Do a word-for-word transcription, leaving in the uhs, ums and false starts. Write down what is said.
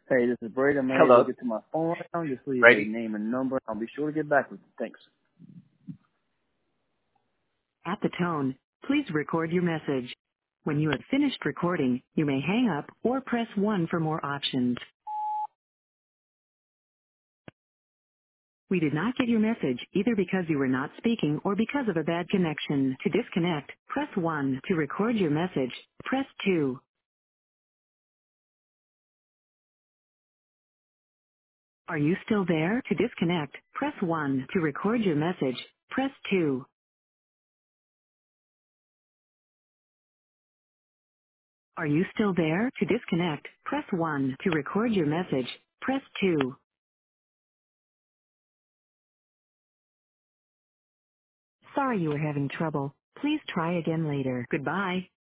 Hey, this is Brady. I'm unable to Hello, get to my phone right now. Just leave a Brady. name and number. I'll be sure to get back with you. Thanks. At the tone, please record your message. When you have finished recording, you may hang up or press one for more options. We did not get your message either because you were not speaking or because of a bad connection. To disconnect, press one. To record your message, press two. Are you still there? To disconnect, press one. To record your message, press two. Are you still there? To disconnect, press one. To record your message, press two. Sorry you were having trouble. Please try again later. Goodbye.